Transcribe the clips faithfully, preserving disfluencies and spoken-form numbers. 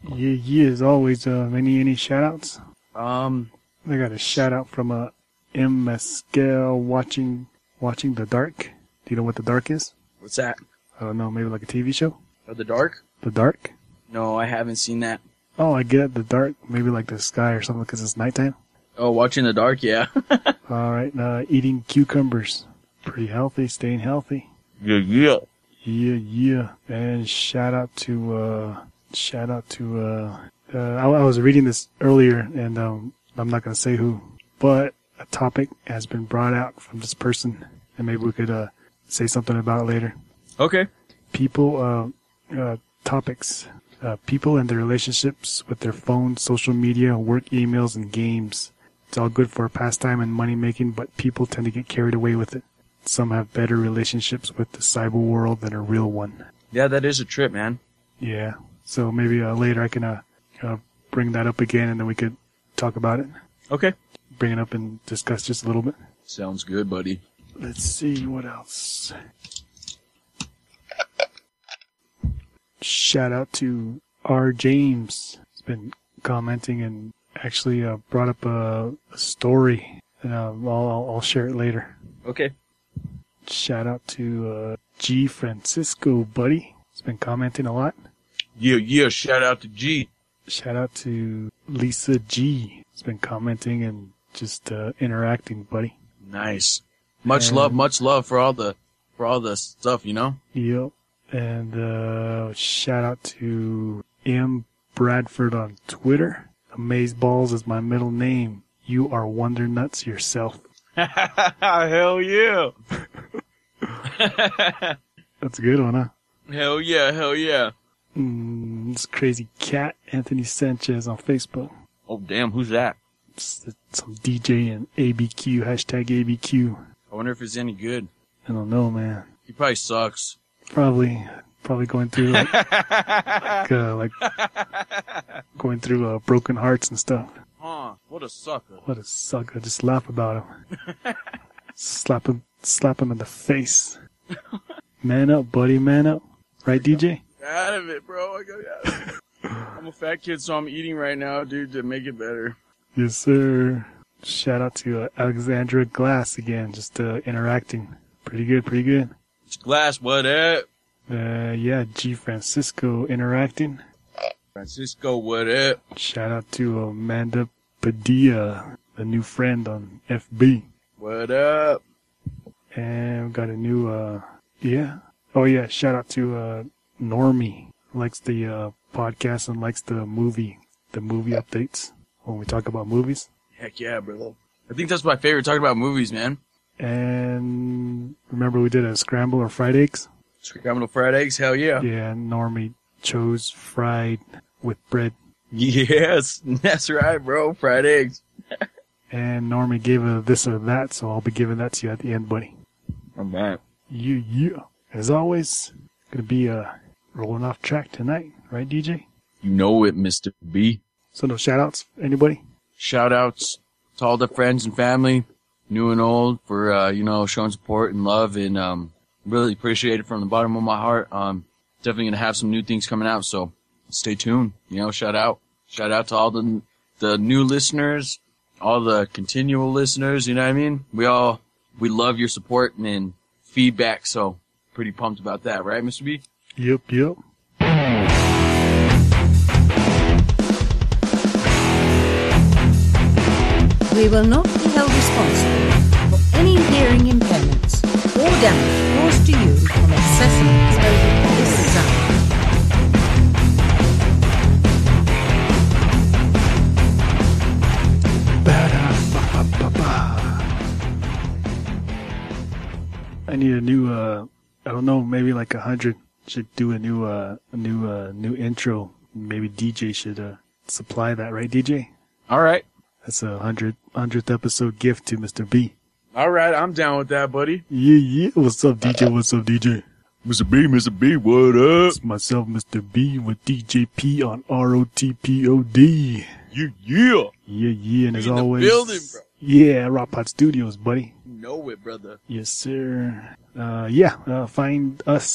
Yeah, yeah, as always, uh, any, any shout outs? Um, I got a shout out from, uh, M. Mescal watching, watching The Dark. Do you know what The Dark is? what's that? I don't know, maybe like a T V show? Oh, The Dark? The Dark? No, I haven't seen that. Oh, I get it, The Dark. Maybe like the sky or something because it's nighttime. Oh, Watching the Dark, yeah. All right, uh, eating cucumbers. Pretty healthy, staying healthy. Yeah, yeah. Yeah, yeah. And shout out to, uh, shout out to, uh, uh I, I was reading this earlier and, um, I'm not going to say who, but a topic has been brought out from this person and maybe we could, uh, say something about it later. Okay. People, uh, uh, topics, uh, people and their relationships with their phones, social media, work emails, and games. It's all good for pastime and money making, but people tend to get carried away with it. Some have better relationships with the cyber world than a real one. Yeah, that is a trip, man. Yeah. So maybe uh, later I can uh, uh, bring that up again and then we could talk about it. Okay. Bring it up and discuss just a little bit. Sounds good, buddy. Let's see what else. Shout out to R. James. He's been commenting and actually uh, brought up a, a story. And uh, I'll, I'll, I'll share it later. Okay. Shout out to uh, G. Francisco, buddy. He's been commenting a lot. Yeah, yeah. Shout out to G. Shout out to Lisa G. He's been commenting and just uh, interacting, buddy. Nice. Much And- love, much love for all the for all the stuff, you know. Yep. And uh, shout out to M. Bradford on Twitter. Amazeballs is my middle name. You are Wonder Nuts yourself. Hell yeah. That's a good one, huh? Hell yeah, hell yeah. Mm, this crazy cat, Anthony Sanchez on Facebook. Oh, damn, who's that? It's, it's some D J and A B Q, hashtag A B Q. I wonder if it's any good. I don't know, man. He probably sucks. Probably, probably going through like, like, uh, like going through uh, broken hearts and stuff. Huh, what a sucker. What a sucker! Just laugh about him. slap him, slap him in the face. Man up, buddy, man up. Right, D J? Get out of it, bro. I got out of it. I'm a fat kid, so I'm eating right now, dude, to make it better. Yes, sir. Shout out to uh, Alexandra Glass again, just uh, interacting. Pretty good, pretty good. It's Glass, what up? Uh, yeah, G. Francisco interacting. Francisco, what up? Shout out to Amanda Padilla, the new friend on F B. What up? And we got a new, uh, yeah. Oh, yeah, shout out to uh, Normie. Likes the uh, podcast and likes the movie, the movie updates when we talk about movies. Heck yeah, brother. I think that's my favorite, talking about movies, man. And remember we did a scramble or fried eggs? Scrambled fried eggs, hell yeah. Yeah, Normie chose fried with bread. Yes, that's right, bro. Fried eggs. And Normie gave a this or that, so I'll be giving that to you at the end, buddy. I'm back. Yeah, yeah. As always, gonna be uh, rolling off track tonight, right, D J? You know it, Mister B. So no shout-outs, anybody? Shout outs to all the friends and family, new and old, for, uh, you know, showing support and love, and um, really appreciate it from the bottom of my heart. Um, definitely gonna have some new things coming out, so stay tuned. You know, shout out. Shout out to all the the new listeners, all the continual listeners, you know what I mean? We all, we love your support and feedback, so pretty pumped about that, right, Mister B? Yep, yep. We will not be held responsible for any hearing impairments or damage caused to you from excessive exposure to this sound. I need a new, uh, I don't know, maybe like a hundred should do a new, uh, a new, uh, new intro. Maybe D J should, uh, supply that, right, D J? All right. That's a hundred, hundredth episode gift to Mister B. All right, I'm down with that, buddy. Yeah, yeah. What's up, D J? What's up, D J? Mister B, Mister B, what up? It's myself, Mister B, with D J P on R O T P O D. Yeah, yeah. Yeah, yeah, and We as in the always, building, bro. Yeah, Rock Pod Studios, buddy. You know it, brother. Yes, sir. Uh, yeah, uh, find us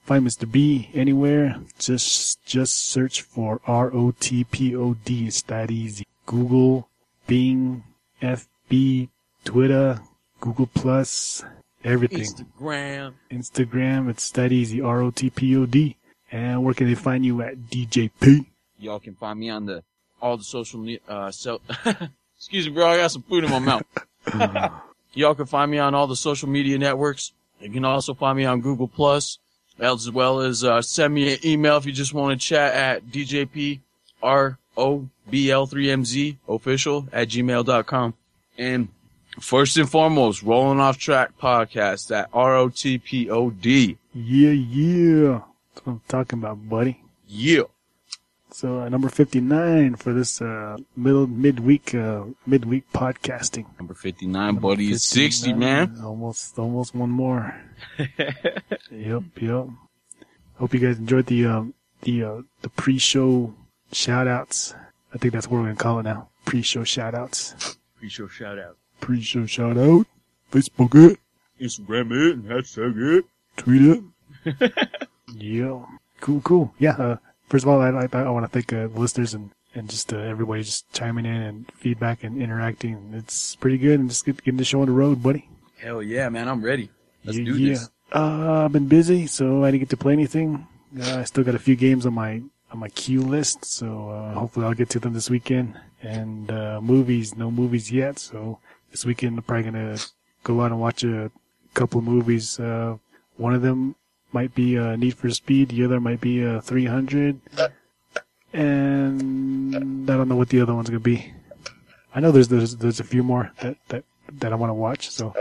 find Mister B anywhere. Just just search for R O T P O D. It's that easy. Google, Bing, F B, Twitter, Google Plus, everything. Instagram. Instagram. It's that easy. R O T P O D. And where can they find you at? D J P. Y'all can find me on the all the social media. Uh, so, excuse me, bro. I got some food in my mouth. Y'all can find me on all the social media networks. You can also find me on Google Plus, as well as uh, send me an email if you just want to chat at D J P R O B L three M Z official at gmail dot com. And first and foremost, Rolling Off Track podcast at R O T P O D. Yeah, yeah. That's what I'm talking about, buddy. Yeah. So uh, number fifty-nine for this uh, middle midweek uh, midweek podcasting. Number fifty-nine, Number buddy, is sixty, fifty-nine. man. Almost, almost one more. Yep, yep. Hope you guys enjoyed the um, the uh, the pre-show shout-outs. I think that's what we're gonna call it now. Pre-show shout-outs. Pre-show shout out. Pre-show shout-out. Facebook it. Instagram it and hashtag it. Tweet it. Yeah. Cool, cool. Yeah. Uh, first of all, I I, I want to thank uh, the listeners and and just uh, everybody just chiming in and feedback and interacting. It's pretty good, and just get, getting the show on the road, buddy. Hell yeah, man. I'm ready. Let's yeah, do yeah. this. Uh, I've been busy, so I didn't get to play anything. Uh, I still got a few games on my on my queue list, so uh, hopefully I'll get to them this weekend. And uh, movies, no movies yet, so this weekend I'm probably gonna go out and watch a couple of movies. Uh, one of them might be uh, Need for Speed, the other might be uh, three hundred, and I don't know what the other one's gonna be. I know there's there's there's a few more that that that I want to watch, so.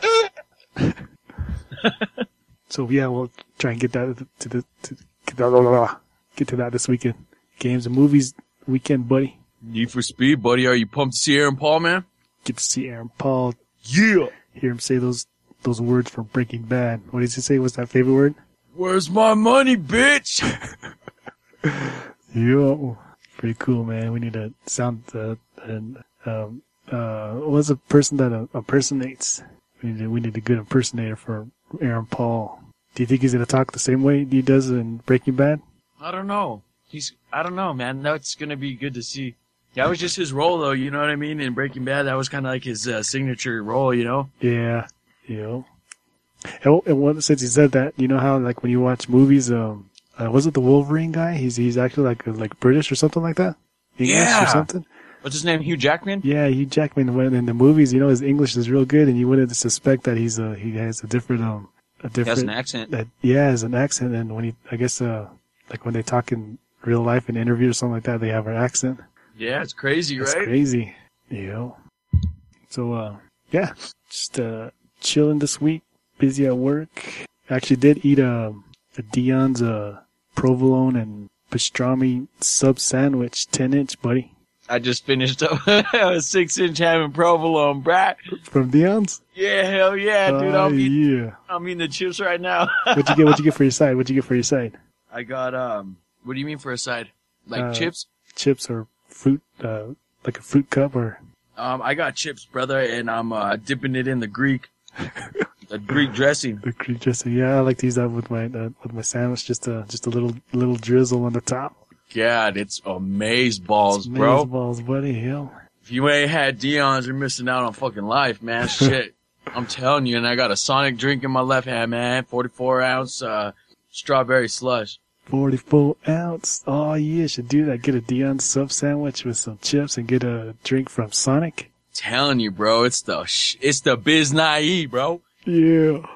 So yeah, we'll try and get that to the to, get to that this weekend. Games and movies weekend, buddy. Need for Speed, buddy. Are you pumped to see Aaron Paul, man? Get to see Aaron Paul. Yeah. Hear him say those those words from Breaking Bad. What did he say? What's that favorite word? Where's my money, bitch? Yo, pretty cool, man. We need a sound uh, and um uh what's a person that uh, impersonates? We need a, we need a good impersonator for Aaron Paul. Do you think he's gonna talk the same way he does in Breaking Bad? I don't know. He's, I don't know, man. That's gonna be good to see. That was just his role, though. You know what I mean? In Breaking Bad, that was kind of like his uh, signature role, you know? Yeah, yeah. And, and what, since he said that, you know how like when you watch movies, um, uh, was it the Wolverine guy? He's he's actually like like British or something like that. English Yeah. or something. What's his name? Hugh Jackman? Yeah, Hugh Jackman. When in the movies, you know, his English is real good, and you wouldn't suspect that he's a he has a different um a He different has an accent. that yeah has an accent, and when he I guess uh like when they talk in real life in interviews or something like that, they have an accent. Yeah, it's crazy, That's right? crazy. Yeah. So, uh, yeah, just, uh, chilling this week, busy at work. Actually did eat, a a Dion's, uh, provolone and pastrami sub sandwich, ten inch, buddy. I just finished up a six inch ham and provolone, brat. From Dion's? Yeah, hell yeah, dude. Uh, I'm eating, yeah. I'm eating the chips right now. What'd you get, what'd you get for your side? What'd you get for your side? I got, um, what do you mean for a side? Like Uh, chips? Chips or fruit, uh, like a fruit cup or? Um, I got chips, brother, and I'm, uh, dipping it in the Greek, the Greek dressing. The cream dressing. Yeah, I like to use that with my, uh, with my sandwich. Just a, just a little, little drizzle on the top. God, it's amaze balls, It's bro. amaze balls, buddy. Hell. If you ain't had Dion's, you're missing out on fucking life, man. Shit. I'm telling you, and I got a Sonic drink in my left hand, man. forty-four ounce, uh, strawberry slush. forty-four ounce. Oh yeah, should do that. Get a Dion sub sandwich with some chips and get a drink from Sonic. Telling you, bro, it's the, sh- it's the biz naive, bro. Yeah.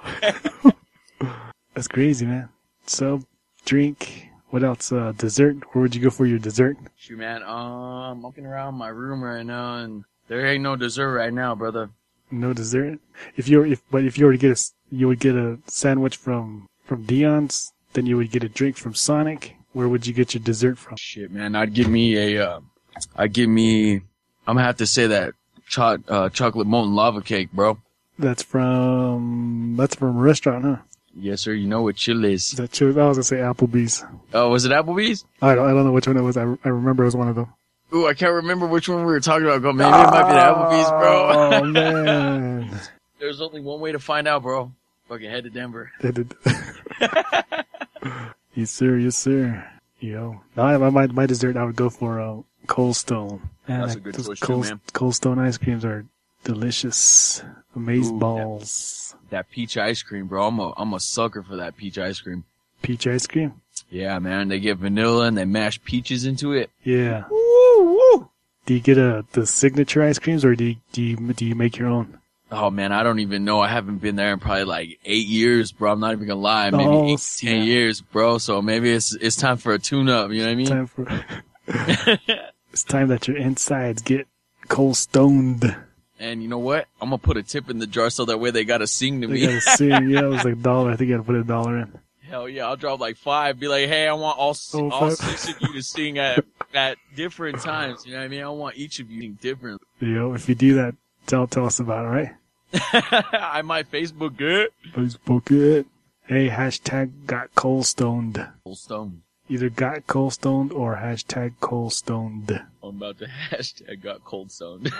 That's crazy, man. Sub, drink. What else? Uh, dessert. Where would you go for your dessert? Shoot, man, um, I'm looking around my room right now, and there ain't no dessert right now, brother. No dessert. If you were, if but if you were to get a, you would get a sandwich from from Dion's. Then you would get a drink from Sonic. Where would you get your dessert from? Shit, man, I'd give me a, uh, I'd give me, I'm gonna have to say that cho- uh, chocolate molten lava cake, bro. That's from that's from a restaurant, huh? Yes, sir, you know what chill is. Is that Chili's? I was gonna say Applebee's. Oh, was it Applebee's? I don't I don't know which one it was. I, I remember it was one of them. Ooh, I can't remember which one we were talking about. Go, maybe it might be the Applebee's, bro. Oh man. There's only one way to find out, bro. Fucking head to Denver. They did. Yes, sir. Yes, sir. Yo, no, I, my my dessert, I would go for uh, Cold Stone. Man, That's I- a good those choice too, Cold, man. Cold Stone ice creams are delicious. Amaze Ooh, balls. That peach ice cream, bro. I'm a, I'm a sucker for that peach ice cream. Peach ice cream. Yeah, man. They get vanilla and they mash peaches into it. Yeah. Woo, woo. Do you get a the signature ice creams, or do you do you, do you make your own? Oh man, I don't even know. I haven't been there in probably like eight years, bro. I'm not even gonna lie. Maybe Oh, eight, ten snap. years, bro. So maybe it's it's time for a tune up. You know what I mean? Time for it's time that your insides get cold stoned. And you know what? I'm gonna put a tip in the jar so that way they gotta sing to They me. gotta sing. Yeah, it was like a dollar. I think you gotta put a dollar in. Hell yeah, I'll drop like five. Be like, hey, I want all si- Oh, all five. six of you to sing at at different times. You know what I mean? I want each of you to sing different. Yo, if you do that, tell tell us about it, right? I might Facebook it. Facebook it. Hey, hashtag got cold stoned. Full stone. Either got cold stoned or hashtag cold stoned. I'm about to hashtag got cold stoned.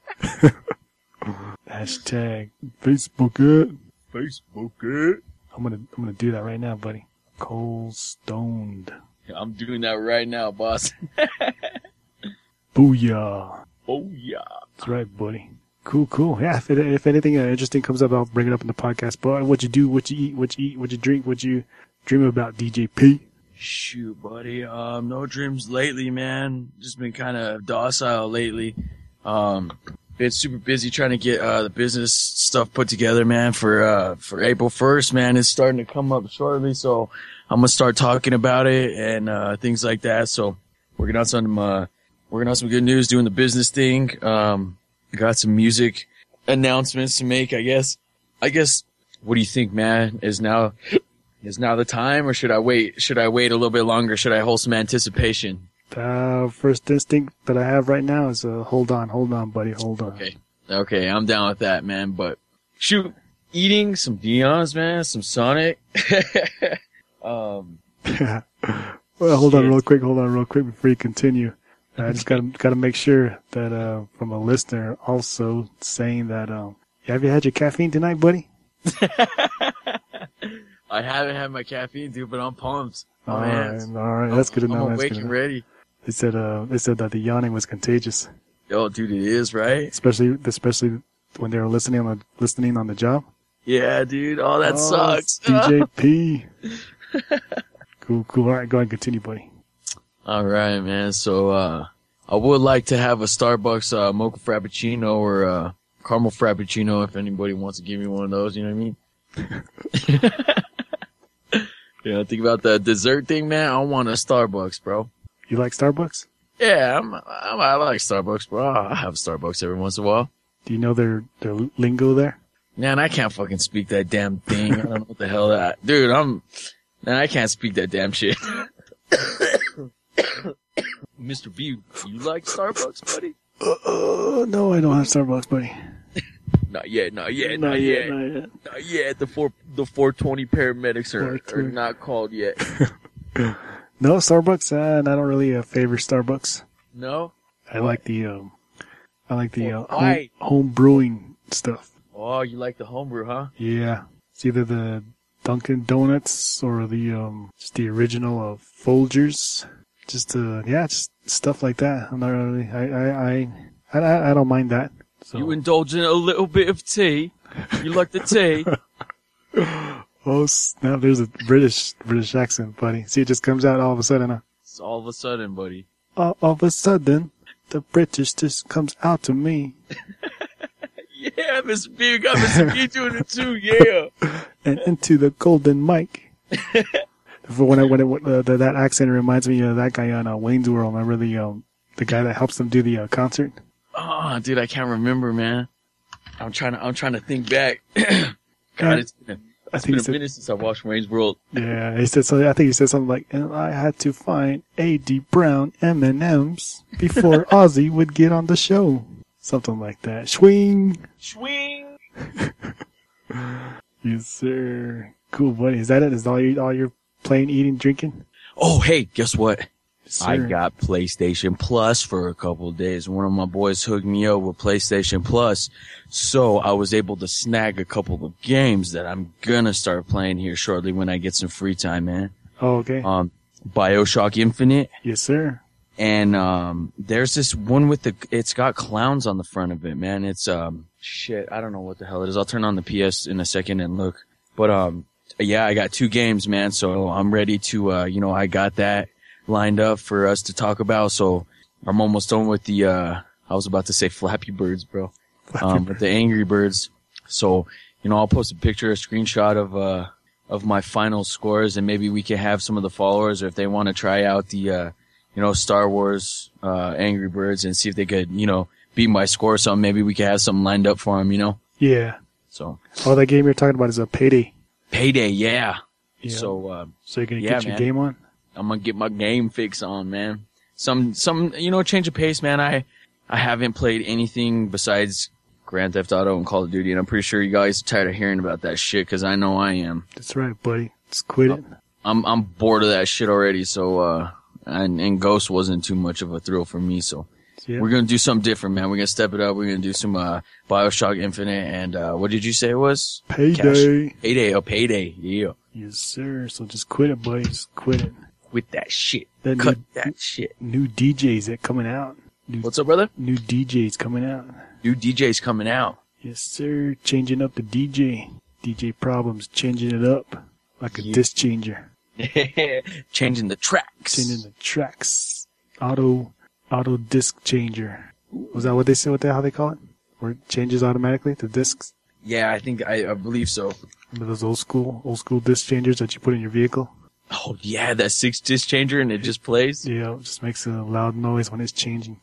Hashtag Facebook it. Facebook it. I'm gonna I'm gonna do that right now, buddy. Cold stoned. Yeah, I'm doing that right now, boss. Booyah. Oh yeah. That's right, buddy. Cool, cool. Yeah, if, it, if anything uh, interesting comes up, I'll bring it up in the podcast. But what you do, what you eat, what you eat, what you drink, what you dream about, D J P. Shoot, buddy. Um, no dreams lately, man. Just been kind of docile lately. Um, been super busy trying to get uh the business stuff put together, man. For uh for April first, man, it's starting to come up shortly, so I'm gonna start talking about it and uh things like that. So working on some uh working on some good news, doing the business thing. Um, got some music announcements to make. I guess. I guess. What do you think, man? Is now. Is now the time, or should I wait? Should I wait a little bit longer? Should I hold some anticipation? Uh, first instinct that I have right now is uh, hold on, hold on, buddy, hold on. Okay, okay, I'm down with that, man. But shoot, eating some Dion's, man, some Sonic. um, Well, hold on Shit. real quick, hold on real quick before you continue. I just gotta gotta make sure that uh from a listener also saying that um have you had your caffeine tonight, buddy? I haven't had my caffeine, dude, but I'm pumped. Oh, All man. right, all right, that's good to I'm know. That's awake good to and know. ready. They said uh they said that the yawning was contagious, Yo, dude, it is, right? especially especially when they were listening on the listening on the job. Yeah, dude. Oh, that Oh, sucks. D J P. Cool, cool. All right, go ahead and continue, buddy. All right, man. So, uh, I would like to have a Starbucks, uh, mocha frappuccino or, uh, caramel frappuccino if anybody wants to give me one of those, you know what I mean? You know, think about the dessert thing, man. I want a Starbucks, bro. You like Starbucks? Yeah, I'm, I'm, I like Starbucks, bro. I have Starbucks every once in a while. Do you know their their lingo there? Man, I can't fucking speak that damn thing. I don't know what the hell that, dude, I'm, man, I can't speak that damn shit. Mister B, you like Starbucks, buddy? Uh, no, I don't have Starbucks, buddy. Not yet, not yet, not, yet. not yet. Not yet. The four, the four twenty paramedics are, are four twenty. not called yet. No, Starbucks, uh, and I don't really uh, favor Starbucks. No? I like the, um, I like the uh, home, Why? home brewing stuff. Oh, you like the homebrew, huh? Yeah. It's either the Dunkin' Donuts or the, um, just the original of Folgers. Just, uh, yeah, just stuff like that. I'm not really, I, I, I, I, I don't mind that. So. You indulge in a little bit of tea. You like the tea? Oh, snap, there's a British, British accent, buddy. See, it just comes out all of a sudden, huh? It's all of a sudden, buddy. All, all of a sudden, the British just comes out to me. Yeah, Mister B, you got Mister B doing it too, yeah. And into the golden mic. For when I when it, uh, the, that accent reminds me of that guy on uh, Wayne's World. Remember the um the guy that helps them do the uh, concert? Oh, dude, I can't remember, man. I'm trying to, I'm trying to think back. Yeah, God, it's been, I it's think been he a said, minute since I watched Wayne's World. yeah, he said something. I think he said something like, "And I had to find A D Brown M and M's before Ozzy would get on the show." Something like that. Swing. Swing! Yes, sir. Cool, buddy. Is that it? Is all you all you're playing, eating, drinking? Oh, hey, guess what? Yes, I sir. got PlayStation Plus for a couple of days. One of my boys hooked me up with PlayStation Plus, so I was able to snag a couple of games that I'm gonna start playing here shortly when I get some free time, man. Oh, okay. Um, BioShock Infinite. Yes, sir. And, um, there's this one with the, it's got clowns on the front of it, man. It's, um, shit, I don't know what the hell it is. I'll turn on the P S in a second and look. But, um, yeah, I got two games, man. So I'm ready to, uh, you know, I got that lined up for us to talk about. So I'm almost done with the, uh, I was about to say Flappy Birds, bro. Um, with the Angry Birds. So, you know, I'll post a picture, a screenshot of, uh, of my final scores, and maybe we can have some of the followers, or if they want to try out the, uh, you know, Star Wars, uh, Angry Birds and see if they could, you know, beat my score or something. Maybe we could have something lined up for them, you know? Yeah. So. Oh, that game you're talking about is a Payday. Payday, yeah. Yeah. So, uh, so you're going to yeah, get your man. game on? I'm going to get my game fix on, man. Some, some, you know, change of pace, man. I, I haven't played anything besides Grand Theft Auto and Call of Duty, and I'm pretty sure you guys are tired of hearing about that shit, cause I know I am. That's right, buddy. Just quit it. I'm, I'm bored of that shit already, so, uh, and, and Ghost wasn't too much of a thrill for me, so. Yeah. We're gonna do something different, man. We're gonna step it up. We're gonna do some, uh, BioShock Infinite and, uh, what did you say it was? Payday. Cash. Payday, oh, Payday, yeah. Yes, sir. So just quit it, buddy. Just quit it. With that shit. That Cut new, that shit. New D Js that coming out. New, What's up, brother? New D Js coming out. New D Js coming out. Yes, sir. Changing up the D J. D J Problems. Changing it up. Like a Yeah. disc changer. Changing the tracks. Changing the tracks. Auto, auto disc changer. Was that what they say? What the how they call it? Where it changes automatically to discs? Yeah, I think, I, I believe so. Remember those old school, old school disc changers that you put in your vehicle? Oh, yeah, that six disc changer and it just plays. Yeah, it just makes a loud noise when it's changing.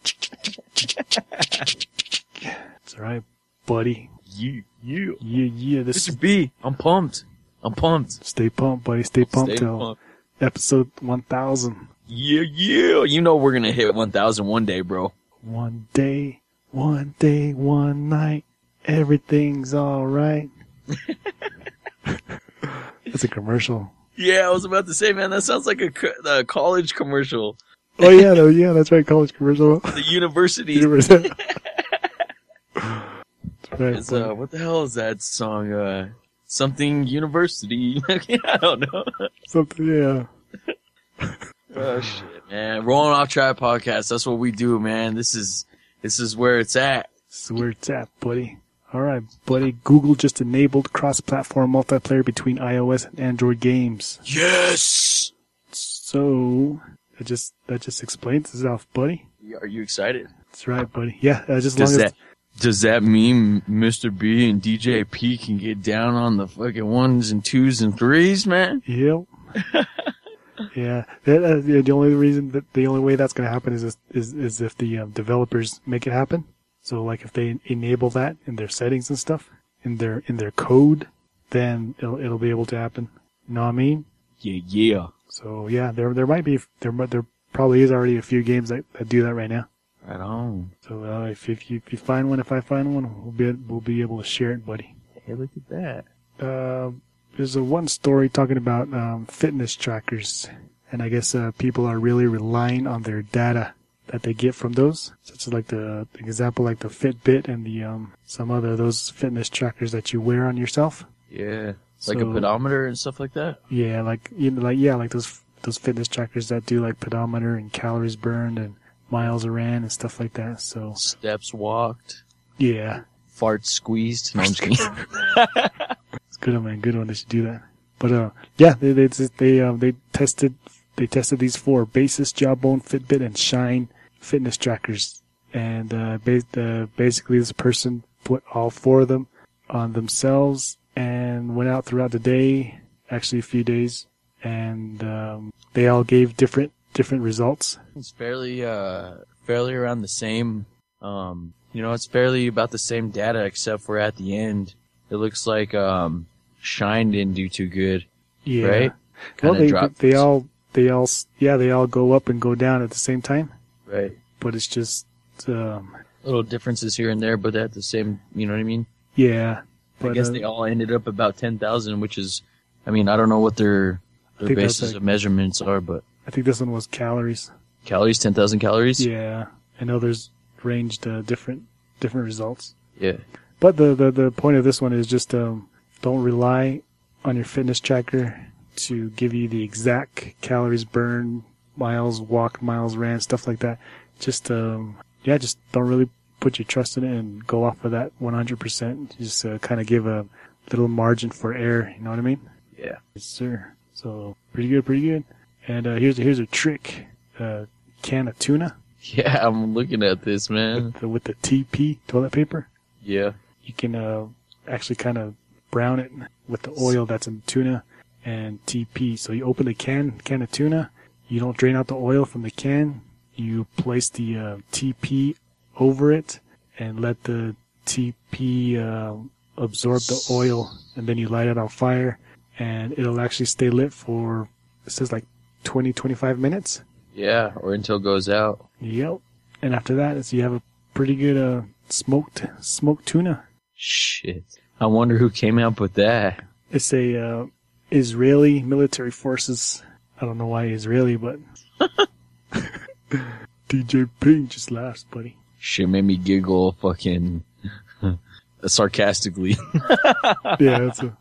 It's alright, buddy. Yeah, yeah. Yeah, yeah. This Mister B, I'm pumped. I'm pumped. Stay pumped, buddy. Stay pumped Stay till pumped. episode one thousand. Yeah, yeah. You know we're gonna hit one thousand one day, bro. One day, one day, one night, everything's alright. That's a commercial. Yeah, I was about to say, man, that sounds like a, co- a college commercial. Oh yeah, no, yeah, that's right, college commercial. The university. University. That's right. It's, uh, what the hell is that song? Uh, something university. I don't know. Something, yeah. Oh shit, man. Rolling Off Track podcast. That's what we do, man. This is, this is where it's at. This is where it's at, buddy. Alright, buddy. Google just enabled cross-platform multiplayer between iOS and Android games. Yes! So, that just, that just explains itself, buddy. Are you excited? That's right, buddy. Yeah, uh, just as Does long that, as, does that mean Mister B and D J P can get down on the fucking ones and twos and threes, man? yep. Yeah, that, uh, the the only reason that the only way that's going to happen is is is if the um, developers make it happen. So, like, if they enable that in their settings and stuff, in their in their code, then it'll it'll be able to happen. You know what I mean? Yeah, yeah. So yeah, there there might be there there probably is already a few games that, that do that right now. Right on. So uh, if if you, if you find one, if I find one, we'll be we'll be able to share it, buddy. Hey, look at that. Uh, there's a one story talking about um, fitness trackers, and I guess uh, people are really relying on their data that they get from those. Such as like the, the example, like the Fitbit and the um some other those fitness trackers that you wear on yourself. Yeah. Like So- a pedometer and stuff like that? Yeah, like you know, like yeah, like those those fitness trackers that do like pedometer and calories burned and miles ran and stuff like that. So Steps walked. yeah, Farts squeezed. No, I'm just kidding. it's good one, man. Good one. They should do that. But uh, yeah, they they they um they tested they tested these four: Basis, Jawbone, Fitbit, and Shine fitness trackers. And uh, ba- uh, basically, this person put all four of them on themselves and went out throughout the day, actually a few days, and um, they all gave different different results. It's fairly, uh, fairly around the same, um, you know, it's fairly about the same data except for at the end, it looks like, um, Shine didn't do too good, Yeah. right? Well, Kinda they dropped. they all they all yeah they all go up and go down at the same time, Right. but it's just um, Little differences here and there, but at the same, you know what I mean? yeah. I But, guess uh, they all ended up about ten thousand, which is, I mean, I don't know what their, their think that's basis like- of measurements are, but I think this one was calories. calories, ten thousand calories? Yeah, and others ranged uh, different different results. Yeah. But the, the, the point of this one is just um, don't rely on your fitness tracker to give you the exact calories burned, miles walked, miles ran, stuff like that. Just, um, yeah, just don't really put your trust in it and go off of that one hundred percent. Just uh, kind of give a little margin for error, you know what I mean? Yeah. Yes, sir. So, pretty good, pretty good. And uh, here's, here's a trick. Uh, can of tuna. Yeah, I'm looking at this, man. With the, with the T P toilet paper. Yeah. You can uh, actually kind of brown it with the oil that's in tuna and T P. So you open the can, can of tuna. You don't drain out the oil from the can. You place the uh, T P over it and let the T P uh, absorb the oil, and then you light it on fire, and it'll actually stay lit for, it says like twenty, twenty-five minutes. Yeah, or until it goes out. Yep. And after that, it's, you have a pretty good uh, smoked smoked tuna. Shit. I wonder who came up with that. It's a uh, Israeli military forces. I don't know why Israeli, but D J Ping just laughs, buddy. Shit made me giggle fucking sarcastically. Yeah, that's a,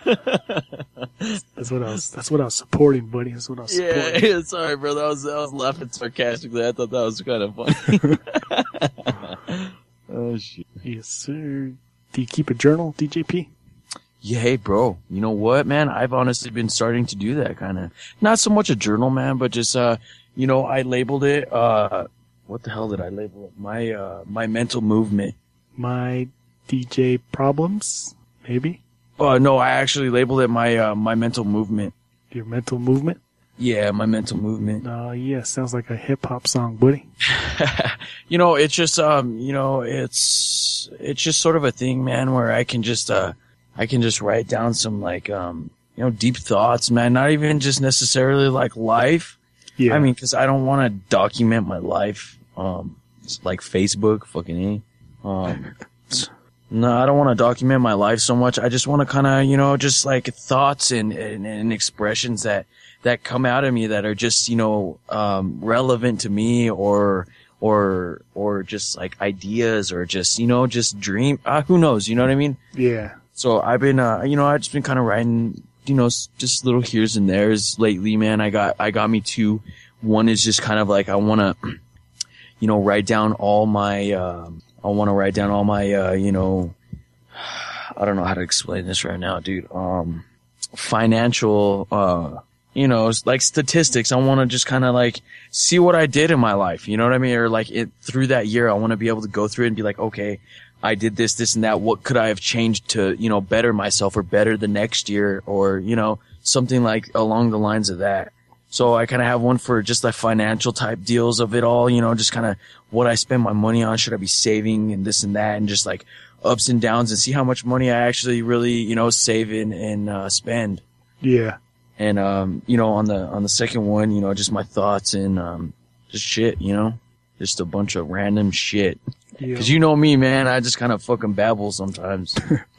that's what I was. That's what I was supporting, buddy. That's what I was supporting. Yeah, sorry, brother. I was I was laughing sarcastically. I thought that was kind of funny. Oh shit. Yes, sir. Do you keep a journal, D J P? Yeah, hey, bro. You know what, man? I've honestly been starting to do that kind of. Not so much a journal, man, but just uh, you know, I labeled it. Uh, what the hell did I label it? My uh, my mental movement. My D J problems, maybe. Uh, no, I actually labeled it my uh, my mental movement. Your mental movement. Yeah, my mental movement. Uh, yeah, sounds like a hip hop song, buddy. You know, it's just um, you know, it's it's just sort of a thing, man, where I can just uh, I can just write down some like um, you know, deep thoughts, man. Not even just necessarily like life. Yeah. I mean, because I don't want to document my life. Um, it's like Facebook, fucking a. Um, no, I don't want to document my life so much. I just want to kind of, you know, just like thoughts and, and and expressions that that come out of me that are just, you know, um, relevant to me, or or or just like ideas, or just, you know, just dream. Uh, who knows? You know what I mean? Yeah. So I've been, uh, you know, I've just been kind of writing, you know, just little here's and there's lately, man. I got, I got me two. One is just kind of like, I want to, you know, write down all my, um, I want to write down all my, uh, you know, I don't know how to explain this right now, dude. Um, financial, uh, you know, like statistics. I want to just kind of like see what I did in my life. You know what I mean? Or like it through that year, I want to be able to go through it and be like, okay, I did this, this and that. What could I have changed to, you know, better myself or better the next year, or, you know, something like along the lines of that. So I kind of have one for just like financial type deals of it all, you know, just kind of what I spend my money on. Should I be saving and this and that, and just like ups and downs, and see how much money I actually really, you know, save and, and uh, spend. Yeah. And, um, you know, on the, on the second one, you know, just my thoughts and, um, just shit, you know, just a bunch of random shit. Yeah. Cause you know me, man, I just kind of fucking babble sometimes.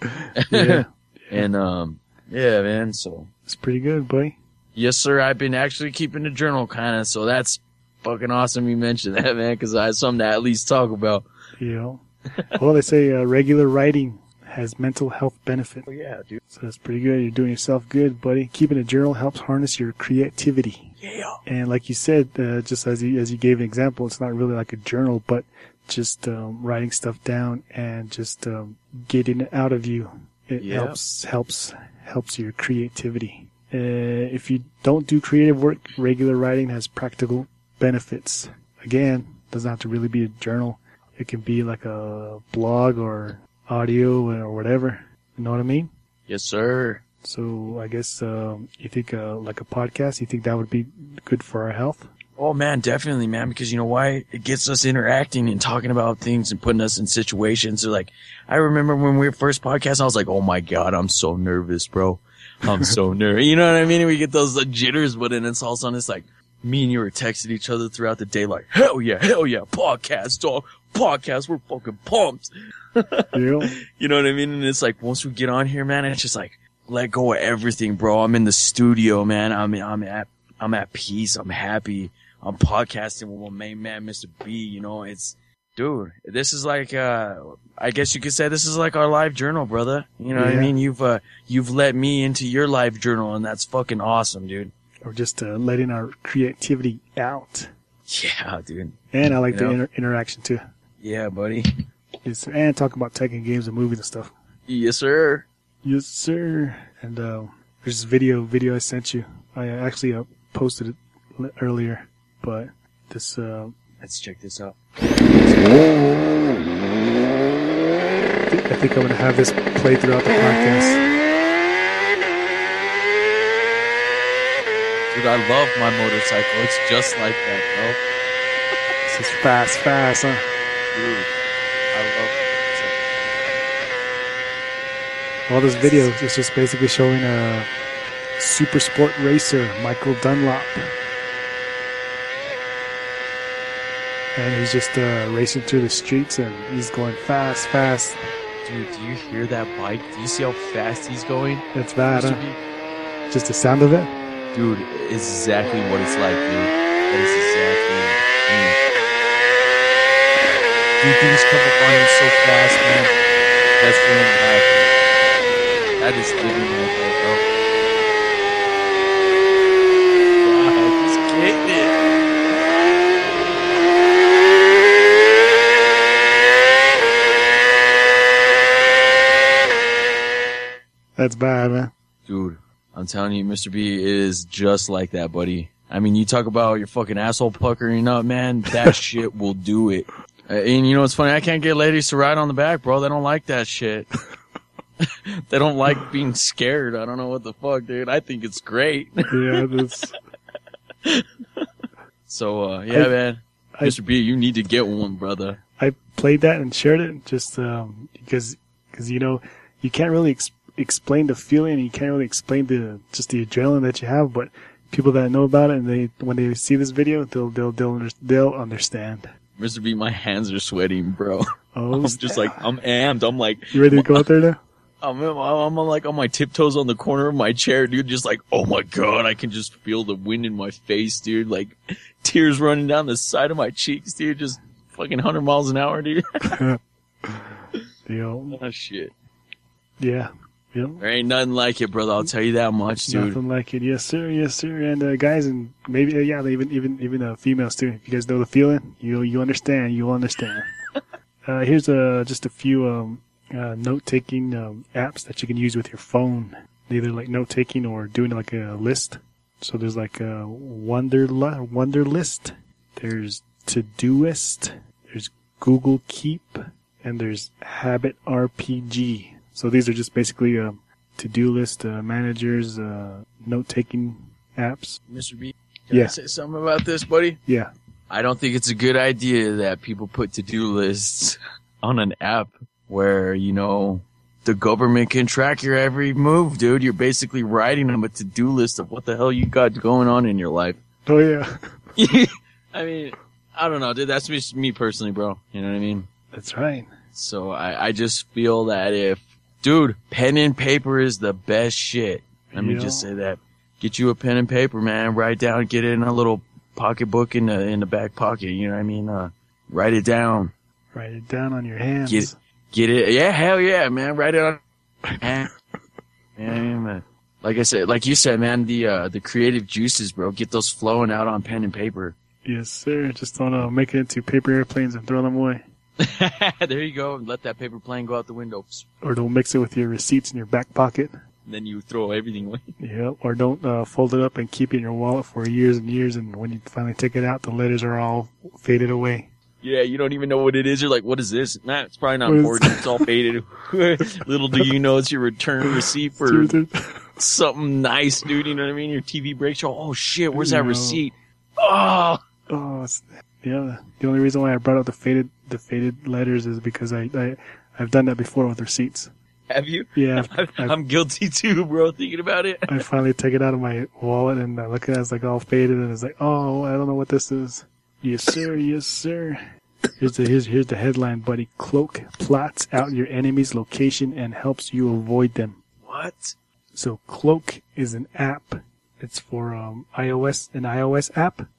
Yeah. And, um, yeah, man, so. It's pretty good, buddy. Yes, sir. I've been actually keeping a journal kind of, so that's fucking awesome you mentioned that, man, cause I have something to at least talk about. Yeah. Well, they say uh, regular writing has mental health benefits. Oh, yeah, dude. So that's pretty good. You're doing yourself good, buddy. Keeping a journal helps harness your creativity. Yeah. And like you said, uh, just as you, as you gave an example, it's not really like a journal, but just um, writing stuff down and just um, getting it out of you. It Yeah. helps helps helps your creativity. Uh, if you don't do creative work, regular writing has practical benefits. Again, doesn't have to really be a journal. It can be like a blog or audio or whatever. You know what I mean? Yes, sir. So I guess um, you think uh, like a podcast, you think that would be good for our health? Oh, man, definitely, man, because you know why? It gets us interacting and talking about things and putting us in situations. So, like, I remember when we were first podcast, I was like, oh, my God, I'm so nervous, bro. I'm so nervous. You know what I mean? We get those like, jitters, but then it's all of a sudden it's like me and you were texting each other throughout the day like, hell yeah, hell yeah, podcast, dog, podcast, we're fucking pumped. Yeah. You know what I mean? And it's like, once we get on here, man, it's just like, let go of everything, bro. I'm in the studio, man. I'm, I'm at, I'm at peace. I'm happy. I'm podcasting with my main man, Mister B. You know, it's, Dude, this is like, uh, I guess you could say this is like our live journal, brother. You know what I Yeah. mean? You've, uh, you've let me into your live journal, and that's fucking awesome, dude. Or just uh, letting our creativity out. Yeah, dude. And I like You the know? inter- interaction too. Yeah, buddy. Yes, and talking about tech and games and movies and stuff. Yes, sir. Yes, sir. And uh, there's this video video I sent you. I actually uh, posted it l- earlier, but this uh, Let's check this out. I think I'm gonna have this play throughout the podcast. Dude, I love my motorcycle. It's just like that, This is fast, fast, huh? bro. Dude, I love All this video is just basically showing a super sport racer, Michael Dunlop. And he's just uh, racing through the streets and he's going fast, fast. Dude, do you hear that bike? Do you see how fast he's going? That's bad, Mister huh? B? Just the sound of it? Dude, it's exactly what it's like, dude. That is exactly it. Mm. Dude, things come up on you so fast, man. That's feeling bad, dude. That is living right there, bro. God, he's getting it. That's bad, man. Dude, I'm telling you, Mister B is just like that, buddy. I mean, you talk about your fucking asshole puckering up, man. That shit will do it. Uh, and you know what's funny? I can't get ladies to ride on the back, bro. They don't like that shit. They don't like being scared. I don't know what the fuck, dude. I think it's great. Yeah, that's. So, uh, yeah, I- man. I- Mister B, you need to get one, brother. I played that and shared it just um, because, because you know, you can't really ex- explain the feeling. You can't really explain the just the adrenaline that you have. But people that know about it and they when they see this video, they'll they'll they'll, under- they'll understand. Mister B, my hands are sweating, bro. Oh, I'm just like, I'm amped. I'm like, you ready to go out there now? I'm, I'm I'm on like on my tiptoes on the corner of my chair, dude. Just like, oh my god, I can just feel the wind in my face, dude. Like tears running down the side of my cheeks, dude. Just fucking one hundred miles an hour, dude. You know, Oh shit, yeah, you know, there ain't nothing like it, brother. I'll tell you that much, dude. nothing like it. Yes, sir. Yes, sir. And uh, guys, and maybe uh, yeah, even even even uh, females too. If you guys know the feeling, you you understand. You'll understand. uh, here's uh, just a few um, uh, note-taking um, apps that you can use with your phone, either like note-taking or doing like a list. So there's like a Wonder Wonder List. There's Todoist. There's Google Keep, and there's Habit R P G. So these are just basically um, to-do list uh, managers, uh, note-taking apps. Mister B, can Yeah. I say something about this, buddy? Yeah. I don't think it's a good idea that people put to-do lists on an app where, you know, the government can track your every move, dude. You're basically writing them a to-do list of what the hell you got going on in your life. Oh yeah. I mean, I don't know, dude. That's just me personally, bro. You know what I mean? That's right. So I, I just feel that if, dude, pen and paper is the best shit. Let me Yeah. just say that. Get you a pen and paper, man. Write down, get it in a little pocketbook in the in the back pocket. You know what I mean? Uh, write it down. Write it down on your hands. Get it. Get it. Yeah, hell yeah, man. Write it on. Yeah, man. Like I said, like you said, man, the uh, the creative juices, bro. Get those flowing out on pen and paper. Yes, sir. Just don't uh, make it into paper airplanes and throw them away. There you go. Let that paper plane go out the window. Or don't mix it with your receipts in your back pocket. Then you throw everything away. Yeah. Or don't uh, fold it up and keep it in your wallet for years and years. And when you finally take it out, the letters are all faded away. Yeah, you don't even know what it is. You're like, what is this? Nah, it's probably not What is- important. It's all faded. Little do you know it's your return receipt for something nice, dude. You know what I mean? Your T V breaks. You're, oh shit, where's that No. receipt? Oh, Oh, it's, yeah. The only reason why I brought up the faded the faded letters is because I, I I've done that before with receipts. have you? Yeah. I've, I've, I'm guilty too, bro. Thinking about it. I finally take it out of my wallet and I look at it, it's like all faded and it's like, oh, I don't know what this is. Yes, sir. Yes, sir. Here's the here's here's the headline, buddy. Cloak plots out your enemy's location and helps you avoid them. What? So Cloak is an app. It's for um, iOS, an iOS app. What?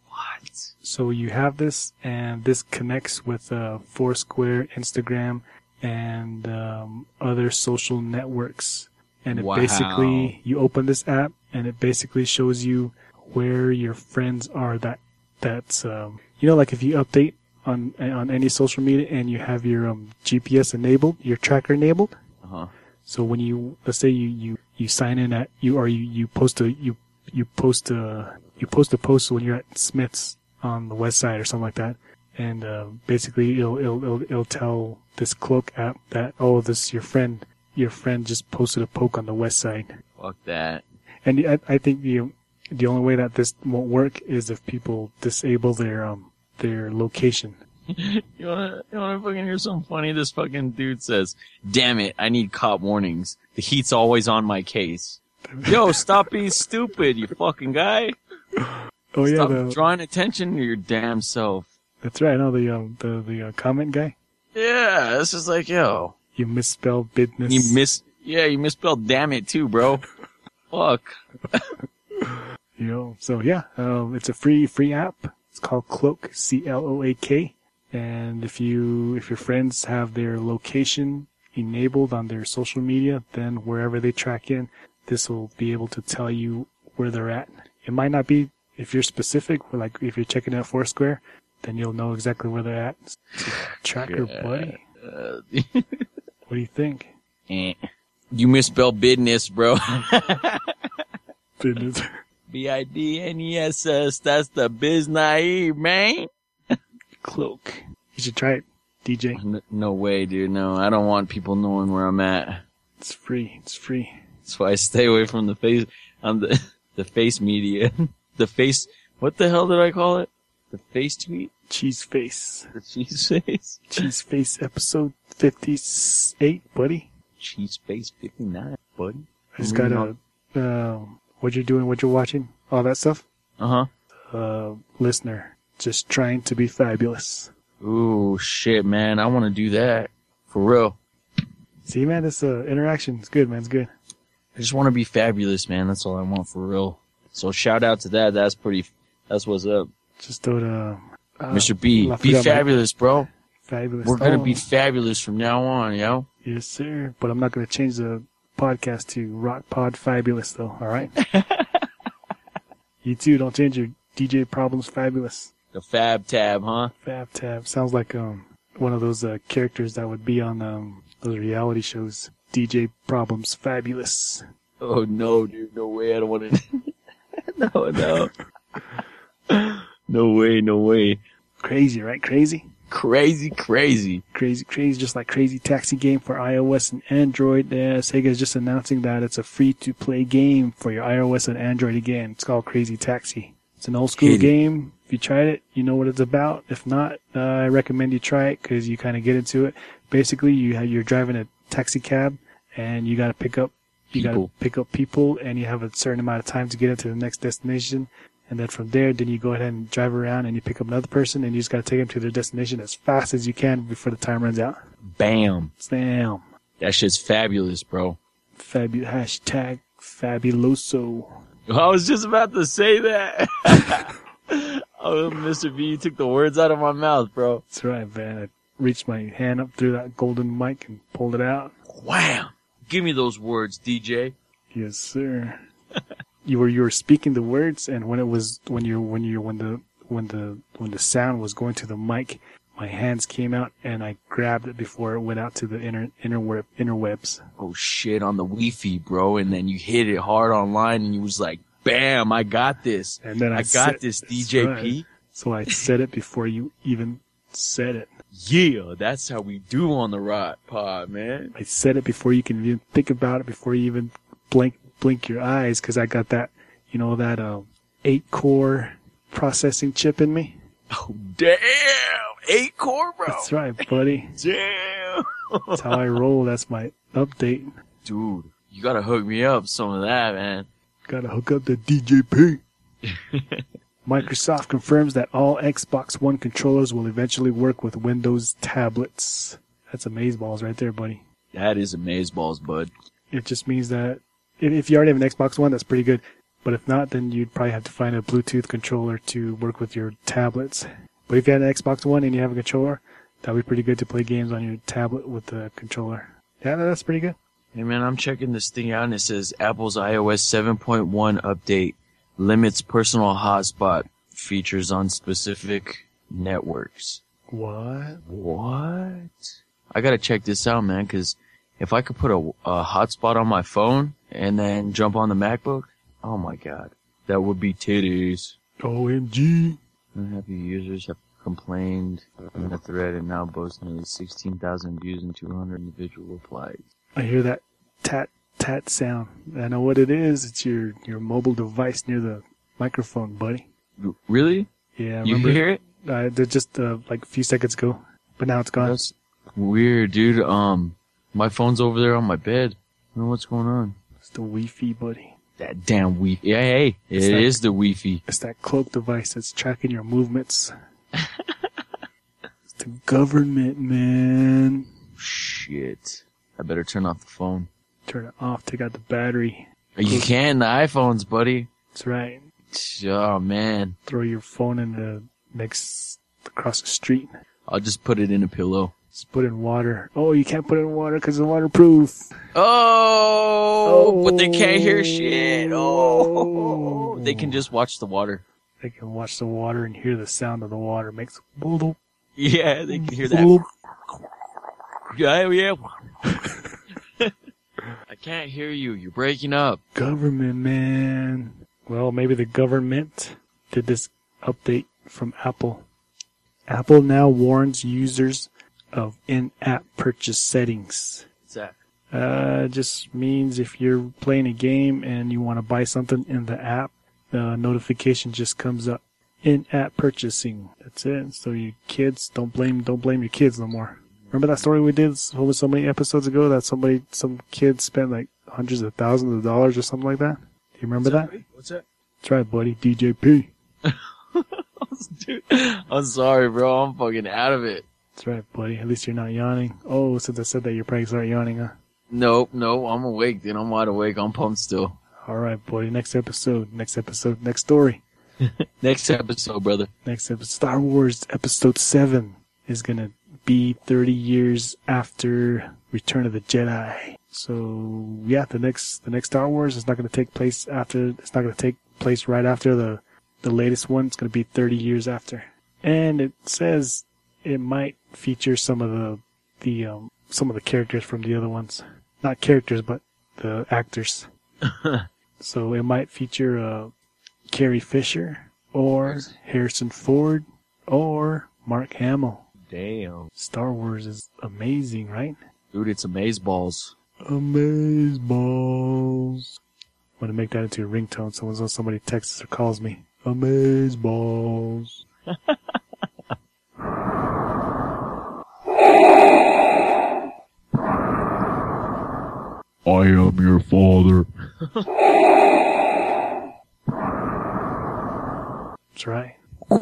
So you have this, and this connects with uh, Foursquare, Instagram, and um, other social networks. And it Wow. basically, you open this app, and it basically shows you where your friends are. That that's um, you know, like if you update on on any social media and you have your um, G P S enabled, your tracker enabled. Uh-huh. So when you, let's say you, you, you sign in at you or you, you post a you you post a you post a post when you're at Smith's on the west side or something like that, and uh, basically it'll, it'll it'll it'll tell this Cloak app that, oh, this your friend your friend just posted a poke on the west side. Fuck that. And I I think the the only way that this won't work is if people disable their um their location. You wanna, you wanna fucking hear something funny? This fucking dude says, damn it, I need cop warnings. The heat's always on my case. Yo, stop being stupid, you fucking guy. Oh yeah, Stop the, drawing attention to your damn self. that's right. No, the um the the uh, comment guy. Yeah, it's just like, yo. You misspelled business. You miss, yeah, you misspelled damn it too, bro. Fuck. You know, so yeah, um, it's a free free app. It's called Cloak, C L O A K. And if you if your friends have their location enabled on their social media, then wherever they track in, this will be able to tell you where they're at. It might not be if you're specific, like if you're checking out Foursquare, then you'll know exactly where they're at. So, tracker, Yeah. buddy. Uh, What do you think? eh. You misspelled business, bro. Business. B I D N E S S, that's the biz naive, man. Cloak. You should try it, D J. N- no way, dude. No, I don't want people knowing where I'm at. It's free. It's free. That's why I stay away from the face, on the, the face media. The face, what the hell did I call it? The face tweet? Cheese face. The cheese face? Cheese face episode fifty-eight, buddy. Cheese face fifty-nine, buddy. I just got a, uh, what you're doing, what you're watching, all that stuff. Uh-huh. Uh, listener, just trying to be fabulous. Ooh, shit, man. I want to do that. For real. See, man, this uh, interaction is good, man. It's good. I just want to be fabulous, man. That's all I want, for real. So shout out to that. That's pretty, that's what's up. Just throw the, uh, Mister B, La be Frida, fabulous, bro. fabulous. We're going to Oh, be fabulous from now on, yo. Yes, sir. But I'm not going to change the podcast to Rock Pod Fabulous, though. All right. You too. Don't change your D J Problems Fabulous. The Fab Tab, huh? Fab Tab sounds like um one of those uh, characters that would be on um those reality shows. D J Problems Fabulous. Oh, no, dude. No way. I don't want to. No, no. No way, no way. Crazy, right? Crazy. Crazy, crazy. Crazy, crazy, just like Crazy Taxi game for iOS and Android. Uh, Sega is just announcing that it's a free-to-play game for your iOS and Android again. It's called Crazy Taxi. It's an old-school Hit it. game. If you tried it, you know what it's about. If not, uh, I recommend you try it because you kind of get into it. Basically, you have, you're driving a taxi cab and you got to pick up you got to People. pick up people, and you have a certain amount of time to get into the next destination. And then from there, then you go ahead and drive around and you pick up another person and you just got to take them to their destination as fast as you can before the time runs out. Bam. Damn. That shit's fabulous, bro. Fabu- hashtag fabuloso. I was just about to say that. Oh, Mister V, you took the words out of my mouth, bro. That's right, man. I reached my hand up through that golden mic and pulled it out. Wow. Give me those words, D J. Yes, sir. You were you were speaking the words, and when it was when you when you when the when the when the sound was going to the mic, my hands came out and I grabbed it before it went out to the inner interweb interwebs. Oh, shit, on the Wi-Fi, bro. And then you hit it hard online and you was like, bam, I got this. And then I, I got said- this, that's D J P. right. So I said it before you even said it. Yeah, that's how we do on the Rock Pod, man. I said it before you can even think about it, before you even blink blink your eyes, because I got that, you know, that uh, eight core processing chip in me. Oh, damn. Eight core, bro. That's right, buddy. Damn. That's how I roll. That's my update. Dude, you gotta hook me up some of that, man. Gotta hook up the D J P. Microsoft confirms that all Xbox One controllers will eventually work with Windows tablets. That's amazeballs right there, buddy. That is amazeballs, bud. It just means that if, if you already have an Xbox One, that's pretty good. But if not, then you'd probably have to find a Bluetooth controller to work with your tablets. But if you had an Xbox One and you have a controller, that would be pretty good to play games on your tablet with the controller. Yeah, that's pretty good. Hey man, I'm checking this thing out and it says Apple's iOS seven point one update limits personal hotspot features on specific networks. What? What? I gotta check this out, man, because if I could put a, a hotspot on my phone and then jump on the MacBook, oh my god, that would be titties. O M G. Unhappy users have complained in the thread and now boasts nearly sixteen thousand views and two hundred individual replies. I hear that tat tat sound. I know what it is. It's your, your mobile device near the microphone, buddy. Really? Yeah, I You remember. hear it? Uh, they're just uh, like a few seconds ago, but now it's gone. That's weird, dude. Um, my phone's over there on my bed. I don't know what's going on. It's the Wi-Fi, buddy. That damn Wi-Fi. Yeah, hey, it It's is like- the Wi-Fi. It's that cloak device that's tracking your movements. It's the government, man. Shit. I better turn off the phone. Turn it off. Take out the battery. You can, the iPhones, buddy. That's right. Oh, man. Throw your phone in the next across the street. I'll just put it in a pillow. Just put it in water. Oh, you can't put it in water because it's waterproof. Oh, but they can't hear shit. Oh, they can just watch the water. They can watch the water and hear the sound of the water. It makes boodle, Yeah, they can hear that. boodle. Yeah, yeah. I can't hear you. You're breaking up. Government, man. Well, maybe the government did this update from Apple. Apple now warns users of in-app purchase settings. What's that? Uh, it just means if you're playing a game and you want to buy something in the app, the notification just comes up. In-app purchasing. That's it. So you kids, don't blame, don't blame your kids no more. Remember that story we did so so many episodes ago that somebody, some kid spent like hundreds of thousands of dollars or something like that? Do you remember that? What's that? That's right, buddy. D J P. Dude, I'm sorry, bro. I'm fucking out of it. That's right, buddy. At least you're not yawning. Oh, since I said that, you're probably start yawning, huh? Nope, no, I'm awake, dude. I'm wide awake. I'm pumped still. All right, buddy. Next episode. Next episode. Next story. Next episode, brother. Next episode. Star Wars Episode seven is going to be thirty years after Return of the Jedi. So, yeah, the next the next Star Wars is not going to take place after, it's not going to take place right after the, the latest one. It's going to be thirty years after. And it says it might feature some of the, the, um, some of the characters from the other ones. Not characters, but the actors. So it might feature, uh, Carrie Fisher, or Harrison Ford, or Mark Hamill. Damn. Star Wars is amazing, right? Dude, it's amazeballs. Amazeballs. I'm gonna make that into a ringtone. Someone, somebody texts or calls me. Amazeballs. I am your father. That's right.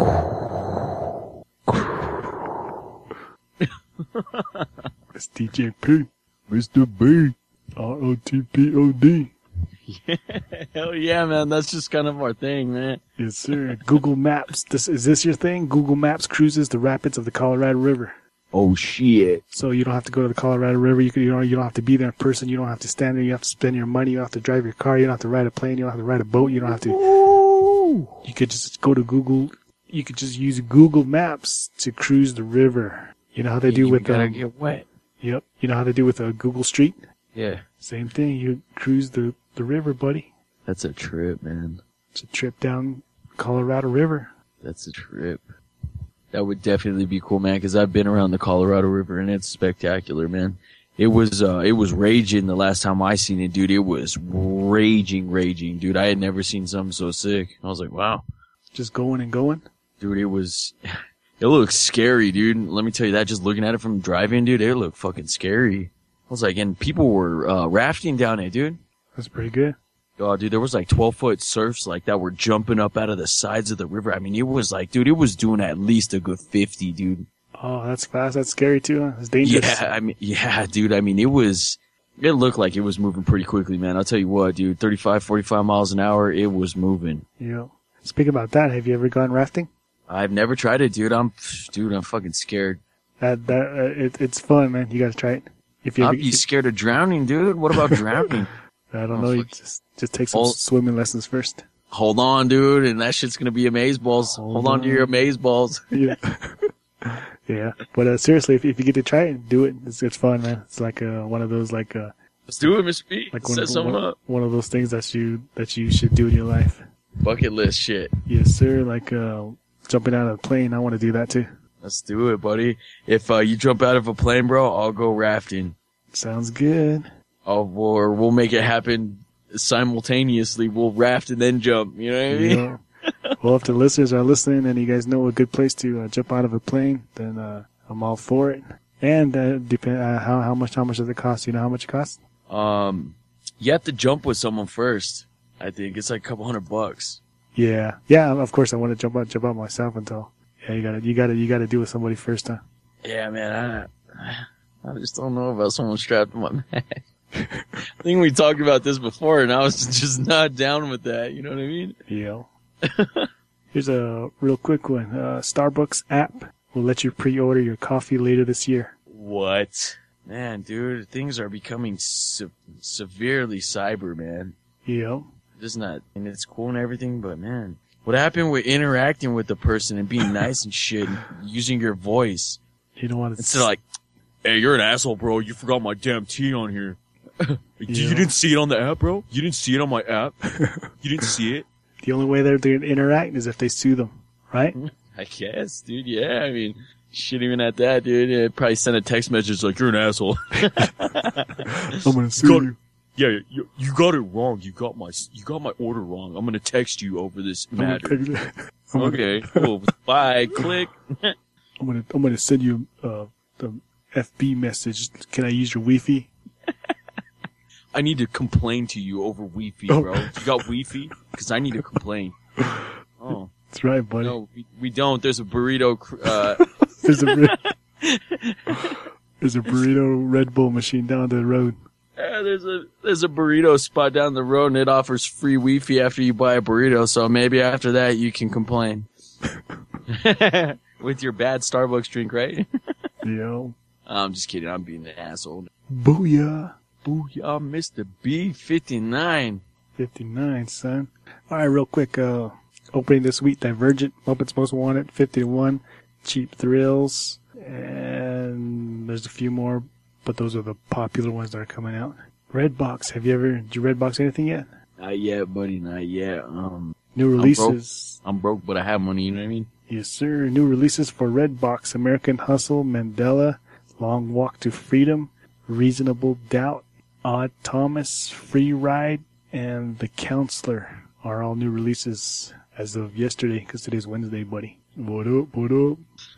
It's D J P. Mister B. R O T P O D. Hell yeah, man. That's just kind of our thing, man. Yes, sir. Google Maps. This, is this your thing? Google Maps cruises the rapids of the Colorado River. Oh, shit. So you don't have to go to the Colorado River. You can, you don't, you don't have to be there in person. You don't have to stand there. You have to spend your money. You don't have to drive your car. You don't have to ride a plane. You don't have to ride a boat. You don't have to. You could just go to Google. You could just use Google Maps to cruise the river. You know how they do you with gotta um, get wet. Yep. You know how they do with a Google Street. Yeah. Same thing. You cruise the the river, buddy. That's a trip, man. It's a trip down Colorado River. That's a trip. That would definitely be cool, man, because I've been around the Colorado River, and it's spectacular, man. It was, uh, it was raging the last time I seen it, dude. It was raging, raging, dude. I had never seen something so sick. I was like, wow. Just going and going. Dude, it was, it looked scary, dude. Let me tell you that, just looking at it from driving, dude, it looked fucking scary. I was like, and people were, uh, rafting down it, dude. That's pretty good. Oh, dude, there was like twelve foot surfs like that were jumping up out of the sides of the river. I mean, it was like, dude, it was doing at least a good fifty, dude. Oh, that's fast. That's scary too. Huh? It's dangerous. Yeah, I mean, yeah, dude. I mean, it was, It looked like it was moving pretty quickly, man. I'll tell you what, dude. thirty-five, forty-five miles an hour, it was moving. Yeah. Speaking about that, have you ever gone rafting? I've never tried it, dude. I'm, dude, I'm fucking scared. That that uh, it, it's fun, man. You gotta try it. If you I'd ever, be scared of drowning, dude. What about drowning? I don't Oh, know. You fuck. just just take some Hold- swimming lessons first. Hold on, dude, and that shit's gonna be amaze balls. Hold Hold, on. to your on. amaze balls. Yeah. Yeah. But uh, seriously, if if you get to try it, do it. It's it's fun, man. It's like uh, one of those like uh Let's do it, Mister B. like one Set of, someone one, up. one of those things that you that you should do in your life. Bucket list shit. Yes, sir. Like uh, jumping out of a plane. I want to do that too. Let's do it, buddy. If uh, you jump out of a plane, bro, I'll go rafting. Sounds good. Oh, or we'll make it happen simultaneously. We'll raft and then jump. You know what I mean? Yeah. Well, if the listeners are listening and you guys know a good place to uh, jump out of a plane, then uh, I'm all for it. And uh, depend uh, how how much how much does it cost? You know how much it costs? Um, you have to jump with someone first. I think it's like a couple hundred bucks. Yeah, yeah. Of course, I want to jump out jump out myself until. Yeah, you gotta you gotta you gotta do it with somebody first, huh? Yeah, man. I I just don't know about someone strapped to my back. I think we talked about this before, and I was just not down with that. You know what I mean? Yeah. Here's a real quick one. Uh, Starbucks app will let you pre-order your coffee later this year. What? Man, dude, things are becoming se- severely cyber, man. Yeah. Just not, and it's cool and everything, but man, what happened with interacting with the person and being nice and shit, and using your voice You don't want to. instead of like, "Hey, you're an asshole, bro. You forgot my damn tea on here. you, Yeah. you didn't see it on the app, bro. You didn't see it on my app. You didn't see it." The only way they're going to interact is if they sue them, right? I guess, dude. Yeah, I mean, shit, even at that, dude. It probably send a text message like, "You're an asshole." I'm going to sue Got you. it. Yeah, you, you got it wrong. You got my you got my order wrong. I'm gonna text you over this I'm gonna matter. take it- I'm gonna- Okay, cool. Bye. Click. I'm gonna I'm gonna send you uh the F B message. Can I use your Wi-Fi? I need to complain to you over Wi-Fi, Oh. bro. You got Wi-Fi? Because I need to complain. Oh That's right, buddy. no, we, we don't. There's a burrito. cr- Uh, There's a bur- there's a burrito Red Bull machine down the road. uh, there's a there's a burrito spot down the road, and it offers free Wi-Fi after you buy a burrito. So maybe after that you can complain with your bad Starbucks drink, right? Yo, I'm just kidding. I'm being an asshole. booyah! Booyah, Mister B fifty-nine. fifty-nine, son. All right, real quick. Uh, opening this week: Divergent, Muppets Most Wanted, fifty to one, Cheap Thrills, and there's a few more, but those are the popular ones that are coming out. Redbox. Have you ever did you Redbox anything yet? Not yet, buddy. Not yet. Um, New broke. releases. I'm broke, but I have money. You know what I mean? Yes, sir. New releases for Redbox: American Hustle, Mandela, Long Walk to Freedom, Reasonable Doubt, Odd Thomas, Free Ride, and The Counselor are all new releases as of yesterday, because today's Wednesday, buddy. What up, what up?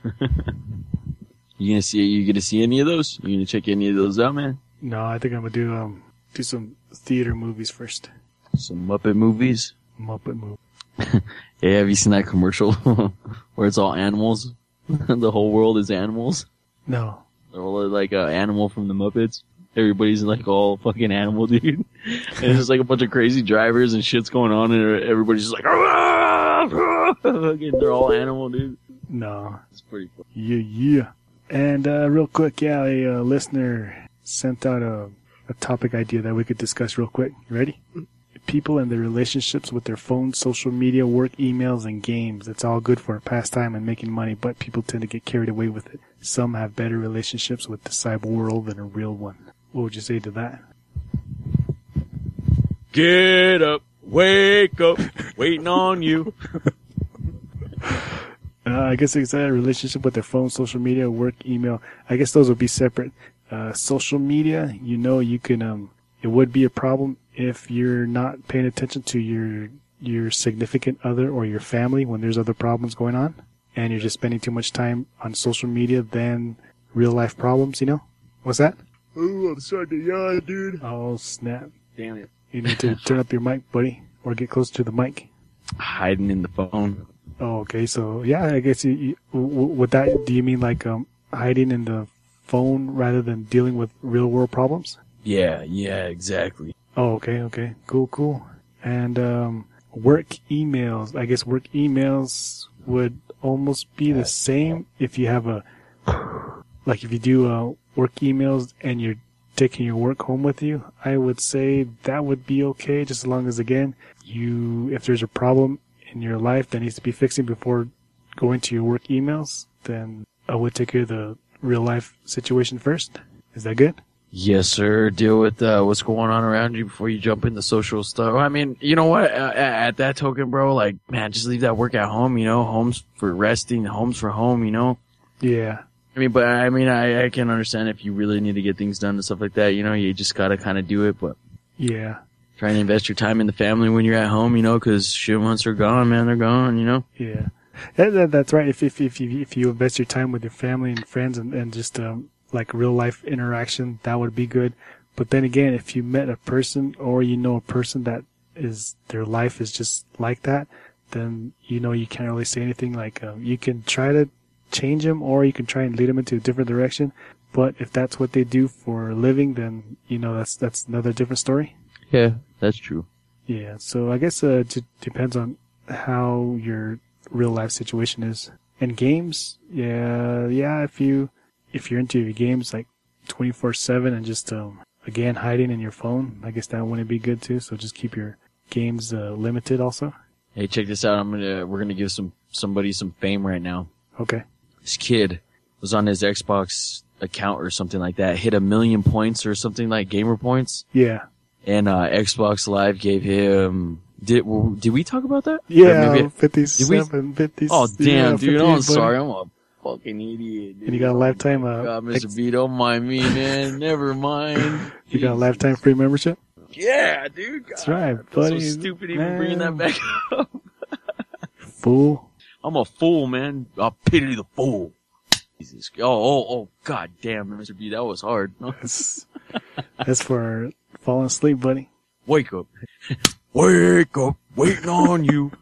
You gonna see? You gonna see any of those? You gonna check any of those out, man? No, I think I'm gonna do um do some theater movies first. Some Muppet movies. Muppet movie. Hey, have you seen that commercial where it's all animals? The whole world is animals. No. They're all like uh, animal from the Muppets. Everybody's like all fucking animal, dude. And it's just like a bunch of crazy drivers and shit's going on, and everybody's just like, fucking, they're all animal, dude. No. It's pretty fun. Yeah, yeah. And uh, real quick, yeah, a uh, listener sent out a, a topic idea that we could discuss real quick. You ready? People and their relationships with their phones, social media, work, emails, and games. It's all good for a pastime and making money, but people tend to get carried away with it. Some have better relationships with the cyber world than a real one. What would you say to that? Get up, wake up, waiting on you. Uh, I guess it's a relationship with their phone, social media, work, email. I guess those would be separate. Uh, social media, you know, you can, um, it would be a problem if you're not paying attention to your, your significant other or your family when there's other problems going on, and you're just spending too much time on social media than real life problems, you know? What's that? Oh, I'm starting to yawn, dude. Oh, snap. Damn it. You need to turn up your mic, buddy, or get close to the mic. Hiding in the phone. Oh, okay. So, yeah, I guess you, you, w- w- with that, do you mean like um, hiding in the phone rather than dealing with real world problems? Yeah, yeah, exactly. Oh, okay, okay. Cool, cool. And um, work emails. I guess work emails would almost be the same if you have a, like if you do uh, work emails and you're taking your work home with you. I would say that would be okay, just as long as, again, you, if there's a problem in your life that needs to be fixing before going to your work emails, then I would take care of the real life situation first. Is that good? Yes, sir. Deal with uh, what's going on around you before you jump into social stuff. I mean, you know what? At, at that token, bro, like, man, just leave that work at home, you know? Home's for resting, home's for home, you know? Yeah. I mean, but I mean, I, I can understand if you really need to get things done and stuff like that, you know? You just gotta kind of do it, but Yeah. trying to invest your time in the family when you're at home, you know? Because shit, once they're gone, man, they're gone, you know? Yeah. That, that, that's right. If, if, if you, if you invest your time with your family and friends and, and just, um, like real life interaction, that would be good. But then again, if you met a person or you know a person that is, their life is just like that, then, you know, you can't really say anything. Like, um, you can try to change them or you can try and lead them into a different direction. But if that's what they do for a living, then, you know, that's, that's another different story. Yeah, that's true. Yeah. So I guess, uh, it depends on how your real life situation is. And games, yeah, yeah, if you, if you're into your games like twenty-four seven and just, um, again, hiding in your phone, I guess that wouldn't be good too. So just keep your games, uh, limited also. Hey, check this out. I'm gonna, we're gonna give some, somebody some fame right now. Okay. This kid was on his Xbox account or something like that, hit a million points or something like gamer points. Yeah. And, uh, Xbox Live gave him, did, did we talk about that? Yeah. Maybe, fifty-seven, fifty. oh, damn, yeah, dude. I'm buddy. sorry. I'm a fucking idiot, dude. And you got a lifetime, uh, God, Mister ex- B, don't mind me, man. Never mind. you got a lifetime free membership? Yeah, dude. God, That's right, that's buddy. so stupid even Man. bringing that back up. Fool. I'm a fool, man. I pity the fool. Jesus. Oh, oh, oh, god damn, Mister B, that was hard. That's, that's for falling asleep, buddy. Wake up. Wake up. Waiting on you.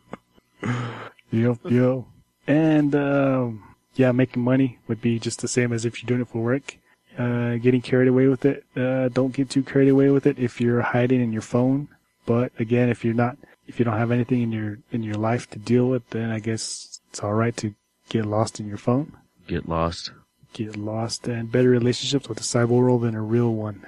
Yo, yo. And, um, yeah, making money would be just the same as if you're doing it for work. Uh, getting carried away with it. Uh, don't get too carried away with it if you're hiding in your phone. But again, if you're not, if you don't have anything in your, in your life to deal with, then I guess it's alright to get lost in your phone. Get lost. Get lost and better relationships with the cyber world than a real one.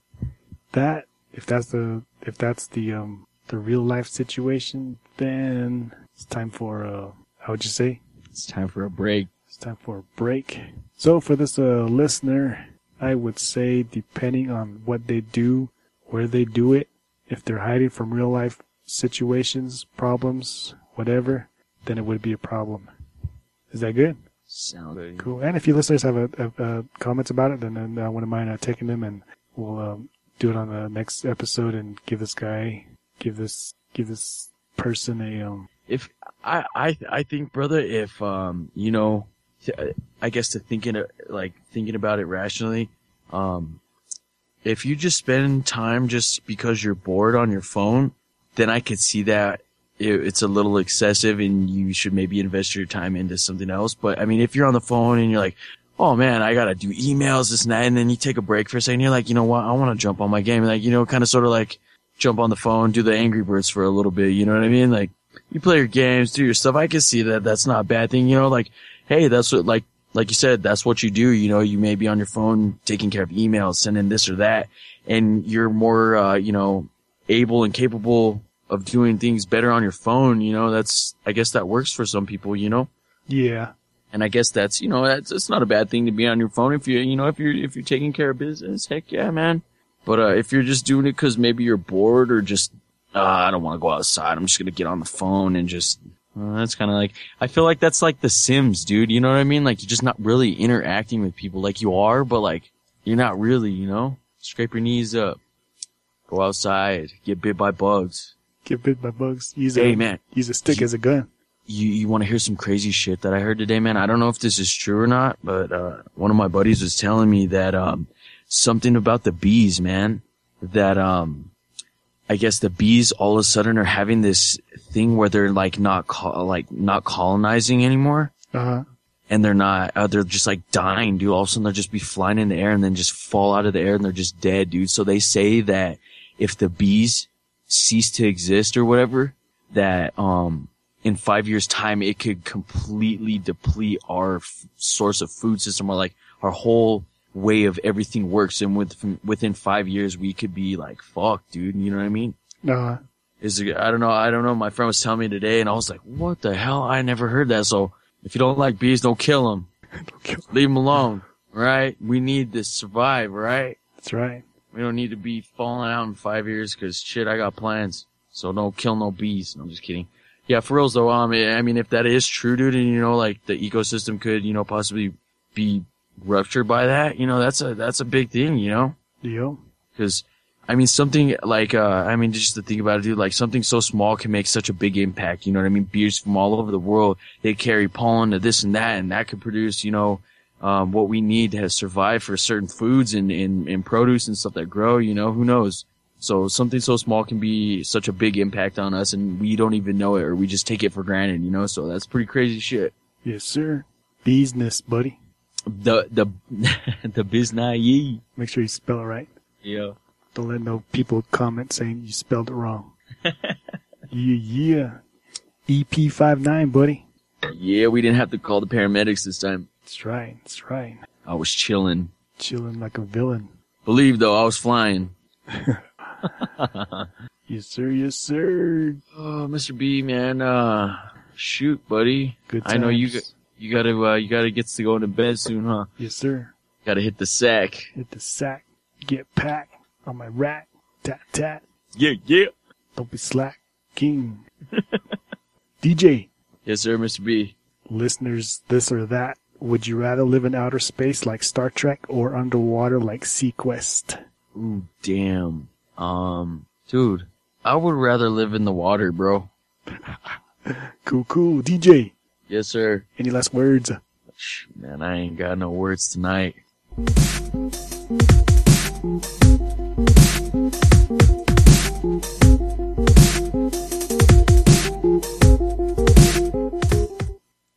That, if that's the, if that's the, um, the real life situation, then it's time for, uh, how would you say? It's time for a break. It's time for a break. So for this uh, listener, I would say depending on what they do, where they do it, if they're hiding from real life situations, problems, whatever, then it would be a problem. Is that good? Sound good. Cool. And if you listeners have a, a, a comments about it, then, then I wouldn't mind uh, taking them and we'll um, do it on the next episode and give this guy, give this, give this person a um. If I, I, I think, brother, if um, you know, I guess to thinking of, like thinking about it rationally, um, if you just spend time just because you're bored on your phone, then I could see that it, it's a little excessive and you should maybe invest your time into something else. But I mean, if you're on the phone and you're like, oh man, I gotta do emails, this and that, and then you take a break for a second, you're like, you know what, I want to jump on my game, like, you know, kind of sort of like jump on the phone, do the Angry Birds for a little bit, you know what I mean? Like, you play your games, do your stuff. I can see that that's not a bad thing, you know, like, hey, that's what, like, like you said, that's what you do, you know, you may be on your phone taking care of emails, sending this or that, and you're more, uh, you know, able and capable of doing things better on your phone, you know, that's, I guess that works for some people, you know? Yeah. And I guess that's, you know, that's, it's not a bad thing to be on your phone if you, you know, if you're, if you're taking care of business, heck yeah, man. But, uh, if you're just doing it cause maybe you're bored or just, uh, I don't want to go outside, I'm just gonna get on the phone and just, uh, that's kind of like, I feel like that's like The Sims, dude, you know what I mean? Like, you're just not really interacting with people like you are, but like, you're not really, you know? Scrape your knees up. Go outside, get bit by bugs. Get bit by bugs. Use Hey, a, man. Use a stick You- as a gun. You, you want to hear some crazy shit that I heard today, man? I don't know if this is true or not, but, uh, one of my buddies was telling me that, um, something about the bees, man, that, um, I guess the bees all of a sudden are having this thing where they're like not, co- like not colonizing anymore. Uh huh. and they're not, uh, they're just like dying, dude. All of a sudden they'll just be flying in the air and then just fall out of the air and they're just dead, dude. So they say that if the bees cease to exist or whatever, that, um, in five years time, it could completely deplete our f- source of food system, or like our whole way of everything works. And with, within five years, we could be like, fuck, dude. You know what I mean? Uh, Is it, I don't know. I don't know. My friend was telling me today and I was like, what the hell? I never heard that. So if you don't like bees, don't kill them. don't kill- Leave them alone. Right? We need to survive, right? That's right. We don't need to be falling out in five years because shit, I got plans. So don't kill no bees. No, I'm just kidding. Yeah, for reals though, um, I mean, if that is true, dude, and you know, like the ecosystem could, you know, possibly be ruptured by that, you know, that's a, that's a big thing, you know? Yo. Cause, I mean, something like, uh, I mean, just to think about it, dude, like something so small can make such a big impact, you know what I mean? Bees from all over the world, they carry pollen to this and that, and that could produce, you know, um, what we need to survive for certain foods and, and, and produce and stuff that grow, you know, who knows? So something so small can be such a big impact on us and we don't even know it, or we just take it for granted, you know? So that's pretty crazy shit. Yes, sir. Business, buddy. The, the, the biznaye. Make sure you spell it right. Yeah. Don't let no people comment saying you spelled it wrong. yeah, yeah. E P fifty-nine, buddy. Yeah, we didn't have to call the paramedics this time. That's right. That's right. I was chilling. Chilling like a villain. Believe though, I was flying. Yes, sir. Yes, sir. Oh, Mister B, man, uh, shoot, buddy. Good I know you, times. you gotta, uh, you gotta get to go to bed soon, huh? Yes, sir. Gotta hit the sack. Hit the sack. Get packed on my rack. Tat, tat. Yeah, yeah. Don't be slack. King. D J. Yes, sir, Mister B. Listeners, this or that. Would you rather live in outer space like Star Trek or underwater like Sequest? Ooh, damn. Um, dude, I would rather live in the water, bro. Cool, cool. D J. Yes, sir. Any last words? Shh, man, I ain't got no words tonight.